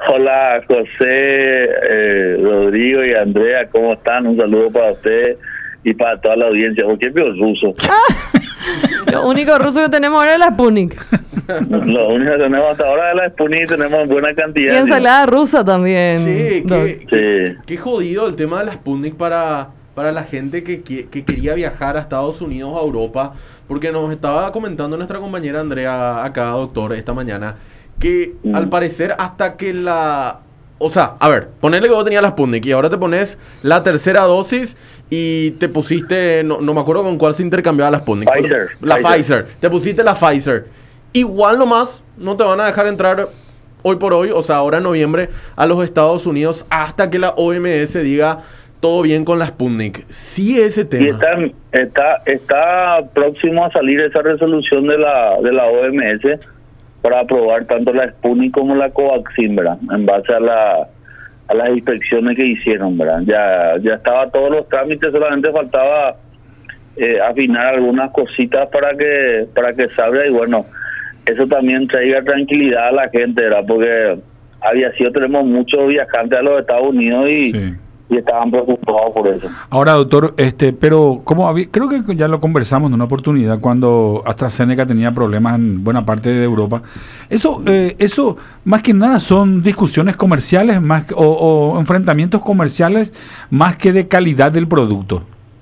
Hola José, Rodrigo y Andrea, ¿cómo están? Un saludo para ustedes y para toda la audiencia. ¿Por qué veo ruso? Lo único ruso que tenemos ahora es la Sputnik. Lo único que tenemos hasta ahora es la Sputnik, tenemos buena cantidad. Y ensalada rusa también. Sí, Sí. qué jodido el tema de la Sputnik para la gente que quería viajar a Estados Unidos o a Europa, porque nos estaba comentando nuestra compañera Andrea acá, doctor, esta mañana, que al parecer hasta que o sea, a ver, ponele que vos tenías la Sputnik y ahora te pones la tercera dosis y te pusiste, no me acuerdo con cuál se intercambiaba la Sputnik. Pfizer. Te pusiste la Pfizer. Igual nomás no te van a dejar entrar hoy por hoy, o sea, ahora en noviembre, a los Estados Unidos hasta que la OMS diga todo bien con la Sputnik. Sí, ese tema. Y está próximo a salir esa resolución de la OMS para aprobar tanto la Sputnik como la Covaxin, ¿verdad? En base a las inspecciones que hicieron, ¿verdad? Ya estaba todos los trámites, solamente faltaba afinar algunas cositas para que salga, y bueno, eso también traiga tranquilidad a la gente, ¿verdad? Porque tenemos muchos viajantes a los Estados Unidos y estaban preocupados por eso. Ahora, doctor, pero creo que ya lo conversamos en una oportunidad cuando AstraZeneca tenía problemas en buena parte de Europa. Eso más que nada son discusiones comerciales o enfrentamientos comerciales más que de calidad del producto.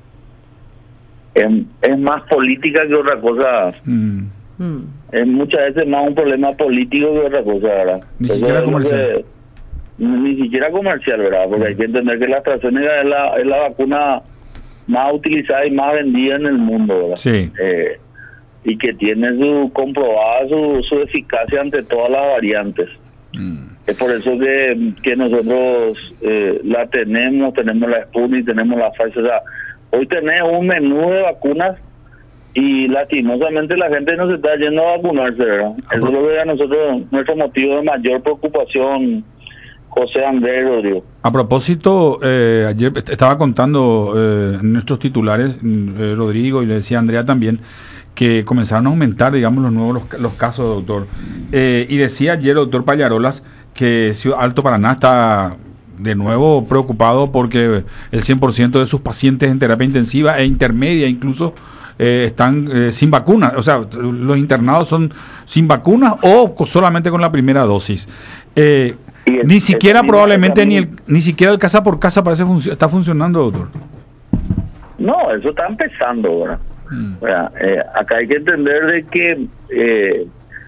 Es más política que otra cosa. Es muchas veces más un problema político que otra cosa, ¿verdad? Ni siquiera comercial. Ni siquiera comercial, ¿verdad? Porque hay que entender que la AstraZeneca es la vacuna más utilizada y más vendida en el mundo, ¿verdad? Sí. Y que tiene comprobada su eficacia ante todas las variantes. Es por eso que nosotros la tenemos la Sputnik, tenemos la Pfizer. O sea, hoy tenemos un menú de vacunas y lastimosamente la gente no se está yendo a vacunarse, ¿verdad? Eso es lo que a nosotros, nuestro motivo de mayor preocupación, José Andrés Rodrigo. A propósito, ayer estaba contando en nuestros titulares, Rodrigo, y le decía a Andrea también, que comenzaron a aumentar, digamos, los casos, doctor. Y decía ayer el doctor Pallarolas que Alto Paraná está de nuevo preocupado porque el 100% de sus pacientes en terapia intensiva e intermedia incluso están sin vacunas. O sea, los internados son sin vacunas o solamente con la primera dosis. Ni siquiera probablemente ni siquiera el casa por casa parece está funcionando, doctor. No, eso está empezando, ¿verdad? Acá hay que entender de que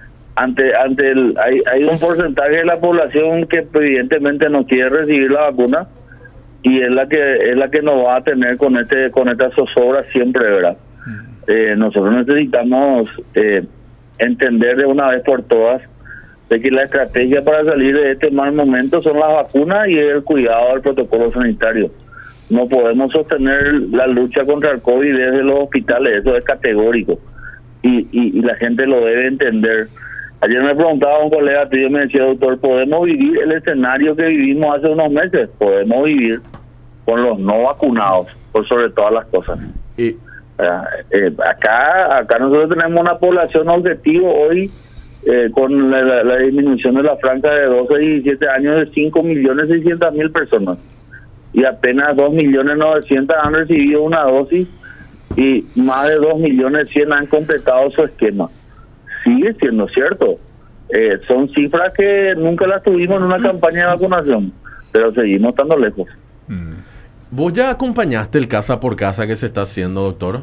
hay un porcentaje de la población que evidentemente no quiere recibir la vacuna y es la que nos va a tener con esta zozobra siempre, ¿verdad? Nosotros necesitamos entender de una vez por todas de que la estrategia para salir de este mal momento son las vacunas y el cuidado del protocolo sanitario. No podemos sostener la lucha contra el COVID desde los hospitales, eso es categórico y la gente lo debe entender. Ayer me preguntaba un colega tuyo, me decía, doctor, ¿podemos vivir el escenario que vivimos hace unos meses? Podemos vivir con los no vacunados, por sobre todas las cosas. Acá nosotros tenemos una población objetivo hoy con la disminución de la franja de 12 y 17 años de 5.600.000 personas y apenas 2.900.000 han recibido una dosis y más de 2.100.000 han completado su esquema. Sigue siendo cierto, son cifras que nunca las tuvimos en una campaña de vacunación, pero seguimos estando lejos. ¿Vos ya acompañaste el casa por casa que se está haciendo, doctor?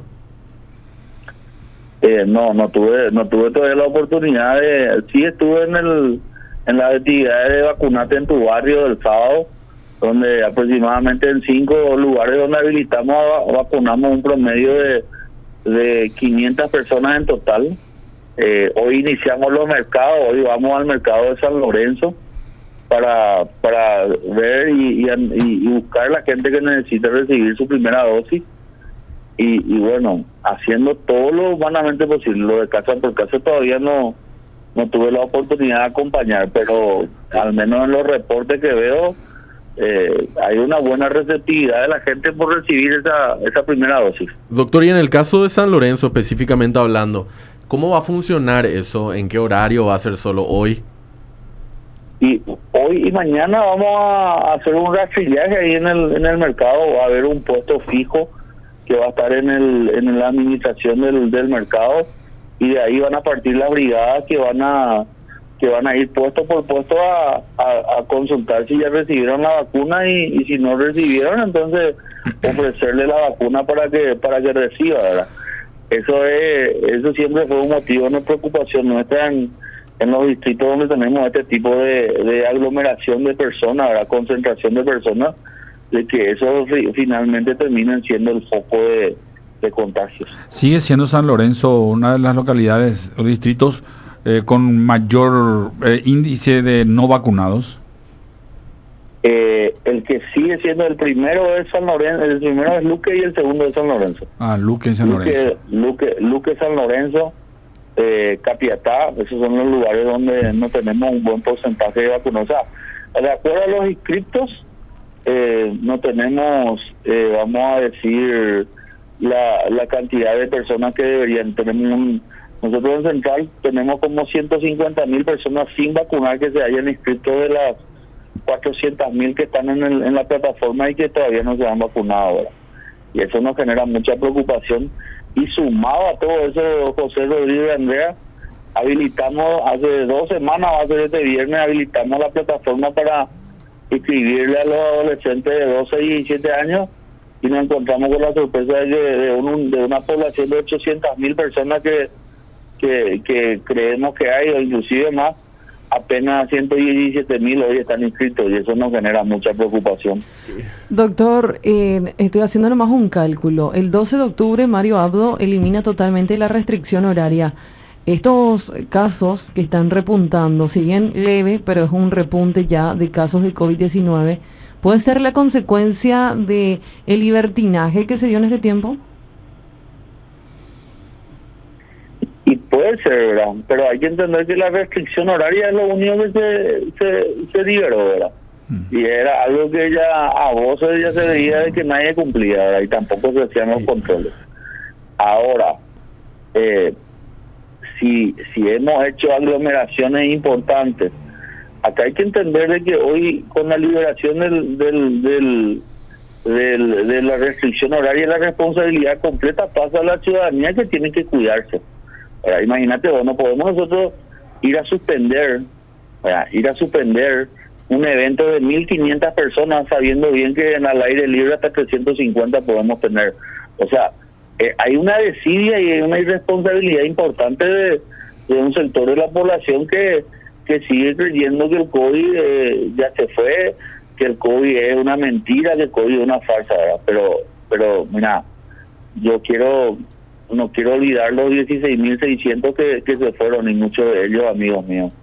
No tuve todavía la oportunidad sí estuve en las actividades de vacunarte en tu barrio el sábado, donde aproximadamente en 5 lugares donde habilitamos vacunamos un promedio de 500 personas en total. Hoy iniciamos los mercados, hoy vamos al mercado de San Lorenzo para ver y buscar la gente que necesita recibir su primera dosis. Y bueno, haciendo todo lo humanamente posible. Lo de casa por casa todavía no tuve la oportunidad de acompañar, pero al menos en los reportes que veo hay una buena receptividad de la gente por recibir esa primera dosis. Doctor, y en el caso de San Lorenzo específicamente hablando, ¿cómo va a funcionar eso? ¿En qué horario va a ser solo hoy? Y hoy y mañana vamos a hacer un rastrillaje ahí en el mercado. Va a haber un puesto fijo que va a estar en la administración del mercado, y de ahí van a partir las brigadas que van a ir puesto por puesto a consultar si ya recibieron la vacuna, y si no recibieron, entonces ofrecerle la vacuna para que reciba, ¿verdad? Eso siempre fue un motivo de preocupación nuestra en los distritos donde tenemos este tipo de aglomeración de personas, ¿verdad? Concentración de personas, de que eso finalmente terminen siendo el foco de contagios. ¿Sigue siendo San Lorenzo una de las localidades o distritos con mayor índice de no vacunados? El que sigue siendo el primero es San Lorenzo, el primero es Luque y el segundo es San Lorenzo. Luque y San Lorenzo. Luque, San Lorenzo, Capiatá, esos son los lugares donde no tenemos un buen porcentaje de vacunados. O sea, de acuerdo a los inscriptos, no tenemos, vamos a decir, la cantidad de personas que deberían. Nosotros en Central tenemos como 150.000 personas sin vacunar que se hayan inscrito de las 400.000 que están en la plataforma y que todavía no se han vacunado ahora. Y eso nos genera mucha preocupación. Y sumado a todo eso, José Rodríguez y Andrea, habilitamos hace 2 semanas, va a ser este viernes, habilitamos la plataforma para inscribirle a los adolescentes de 12 y 17 años, y nos encontramos con la sorpresa de una población de 800.000 personas que creemos que hay, o inclusive más. Apenas 117.000 hoy están inscritos, y eso nos genera mucha preocupación. Doctor, estoy haciendo nomás un cálculo. El 12 de octubre Mario Abdo elimina totalmente la restricción horaria. Estos casos que están repuntando, si bien leve, pero es un repunte ya de casos de COVID-19, ¿puede ser la consecuencia de el libertinaje que se dio en este tiempo? Y puede ser, ¿verdad? Pero hay que entender que la restricción horaria es lo único que se liberó, ¿verdad? Y era algo que ya a voces ya se veía de que nadie cumplía, ¿verdad? Y tampoco se hacían los controles. Ahora, si hemos hecho aglomeraciones importantes, acá hay que entender de que hoy, con la liberación de la restricción horaria, la responsabilidad completa pasa a la ciudadanía, que tiene que cuidarse. Ahora, imagínate, no podemos nosotros ir a suspender un evento de 1.500 personas sabiendo bien que en al aire libre hasta 350 podemos tener. O sea, hay una desidia y hay una irresponsabilidad importante de un sector de la población que sigue creyendo que el COVID ya se fue, que el COVID es una mentira, que el COVID es una farsa, ¿verdad? Pero mira, no quiero olvidar los 16.600 que se fueron, y muchos de ellos amigos míos.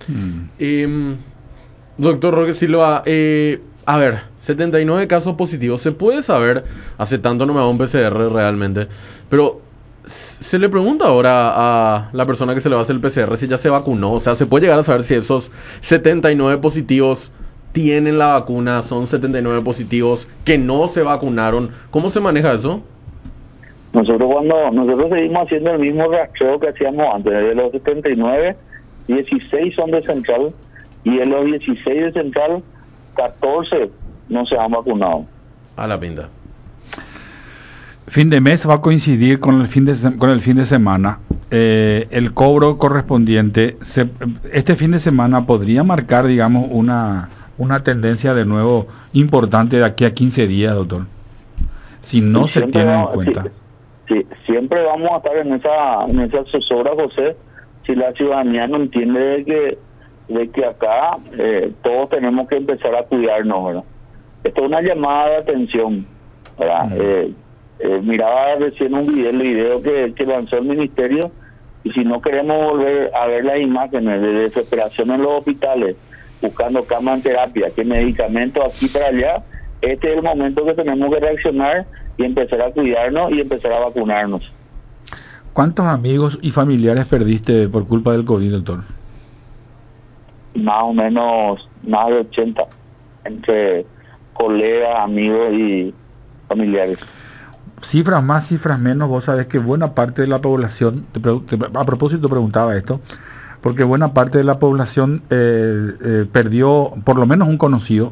Doctor Roque Silva, a ver, 79 casos positivos. ¿Se puede saber? Hace tanto no me hago un PCR realmente, pero se le pregunta ahora a la persona que se le va a hacer el PCR si ya se vacunó. O sea, ¿se puede llegar a saber si esos 79 positivos tienen la vacuna? ¿Son 79 positivos que no se vacunaron? ¿Cómo se maneja eso? Nosotros seguimos haciendo el mismo rastreo que hacíamos antes. De los 79, 16 son de Central, y de los 16 de Central, 14 no se han vacunado. A la pinta. Fin de mes va a coincidir con el fin de semana. El cobro correspondiente, este fin de semana podría marcar, digamos, una tendencia de nuevo importante de aquí a 15 días, doctor, si no se tiene en cuenta. Sí, siempre vamos a estar en esa zozobra, José, si la ciudadanía no entiende de que acá todos tenemos que empezar a cuidarnos, ¿verdad? Esto es una llamada de atención, ¿verdad? Miraba recién el video que lanzó el ministerio, y si no queremos volver a ver las imágenes de desesperación en los hospitales, buscando cama en terapia, que medicamentos aquí para allá, este es el momento que tenemos que reaccionar y empezar a cuidarnos y empezar a vacunarnos. ¿Cuántos amigos y familiares perdiste por culpa del COVID, doctor? Más o menos, más de 80, entre colegas, amigos y familiares. Cifras más, cifras menos, vos sabés que buena parte de la población, a propósito preguntaba esto, porque buena parte de la población perdió por lo menos un conocido.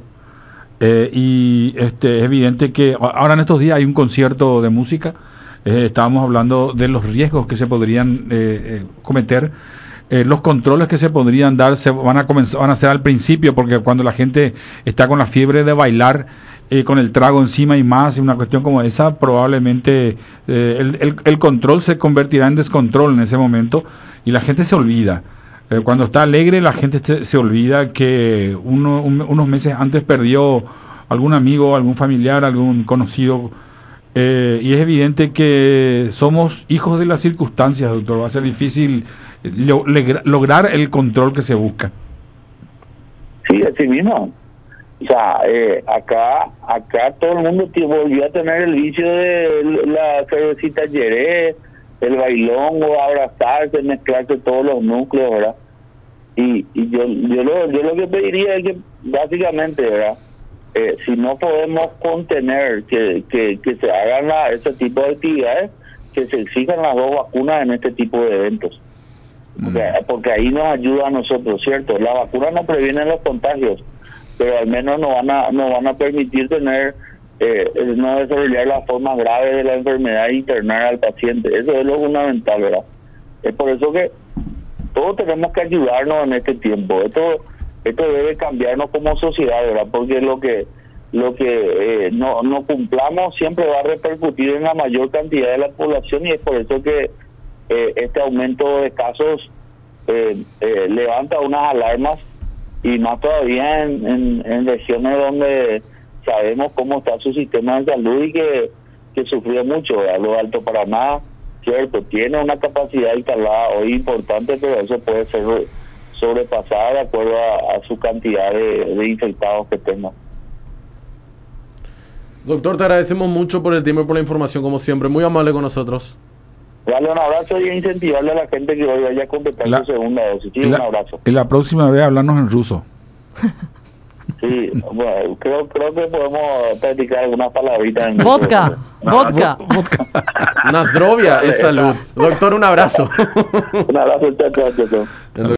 Y es evidente que ahora en estos días hay un concierto de música. Estábamos hablando de los riesgos que se podrían cometer. Los controles que se podrían dar van a ser al principio, porque cuando la gente está con la fiebre de bailar, con el trago encima y más, y una cuestión como esa, probablemente el control se convertirá en descontrol en ese momento y la gente se olvida. Cuando está alegre, la gente se olvida que unos meses antes perdió algún amigo, algún familiar, algún conocido. Y es evidente que somos hijos de las circunstancias, doctor. Va a ser difícil lograr el control que se busca. Sí, así mismo. O sea, acá todo el mundo volvió a tener el vicio de la cervecita Jerez, el bailongo, abrazarse, mezclarse todos los núcleos, ¿verdad? Y yo lo que pediría es que básicamente, ¿verdad? Si no podemos contener que se hagan ese tipo de actividades, que se exijan las 2 vacunas en este tipo de eventos. Porque ahí nos ayuda a nosotros, ¿cierto? Las vacunas no previenen los contagios, pero al menos nos van a permitir tener no desarrollar las formas graves de la enfermedad e internar al paciente. Eso es lo fundamental, ¿verdad? Es por eso que todos tenemos que ayudarnos en este tiempo. Esto debe cambiarnos como sociedad, ¿verdad? Porque lo que no cumplamos siempre va a repercutir en la mayor cantidad de la población, y es por eso que este aumento de casos levanta unas alarmas, y más todavía en regiones donde sabemos cómo está su sistema de salud y que sufrió mucho, ¿verdad? Lo de Alto Paraná, cierto, tiene una capacidad instalada hoy importante, pero eso puede ser sobrepasada de acuerdo a su cantidad de infectados que tenga. Doctor, te agradecemos mucho por el tiempo y por la información, como siempre, muy amable con nosotros. Darle un abrazo y incentivarle a la gente que hoy vaya a completar su segunda dosis. Sí, un abrazo. Y la próxima vez hablarnos en ruso. Sí, bueno, creo que podemos practicar algunas palabritas en vodka. Nazdrovia es salud. Doctor, un abrazo. Un abrazo, chao.